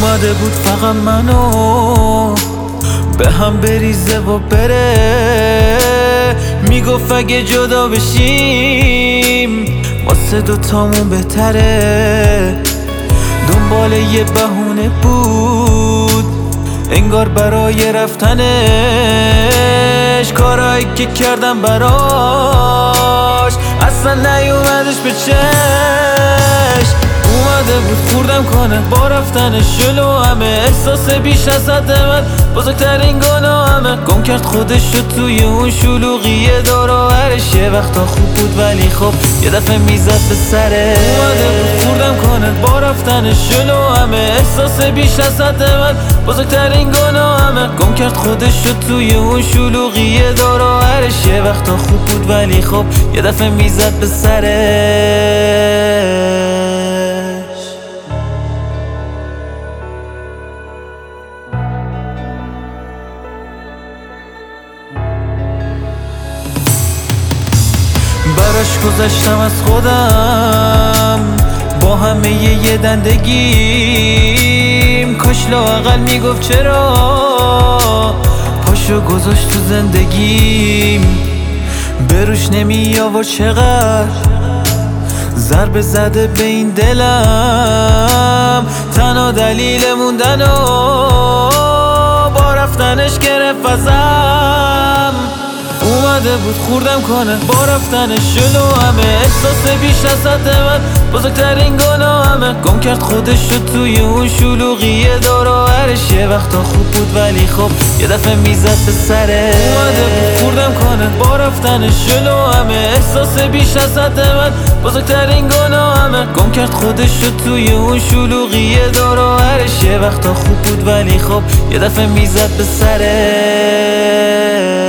اومده بود فقط منو به هم بریزه و بره. میگفت اگه جدا بشیم واسه دوتامون بهتره. دنبال یه بهونه بود انگار برای رفتنش. کارایی که کردم براش اصلا نیومدش به چشم. اومده بود خوردم کنه با رفتنش جلو همه. احساس بیش از حد من بزرگترین گناهمه. گم کرد خودشو توی اون شلوغی دور و برش. یه وقتا خوب بود ولی خب یه دفعه میزد به سره. اومده بود خوردم کنه با رفتنش جلو همه. احساس بیش از حد من بزرگترین گناهمه. گم کرد خودشو توی اون شلوغی دور و برش. یه وقتا خوب بود ولی خب یه دفعه میزد به سره. براش گذشتم از خودم با همه یه دندگیم. کاش لااقل میگفت چرا پاشو گذاشت تو زندگیم. بروش نمی آورد چقدر ضربه زده به این دلم. تنها دلیل موندن و با رفتنش گرفت ازم. اومده بود خوردم کنه با رفتنش جلو همه. احساس بیش از حد من بزرگترین گناهمه. گم کرد خودشو توی اون شلوغی دور و برش. یه وقتا خوب بود ولی خب یه دفعه میزد به سره. اومده بود خوردم کنه با رفتنش جلو همه. احساس بیش از حد من بزرگترین گناهمه. گم کرد خودشو توی اون شلوغی دور و برش. یه وقتا خوب بود ولی خب یه دفعه میزد به سره.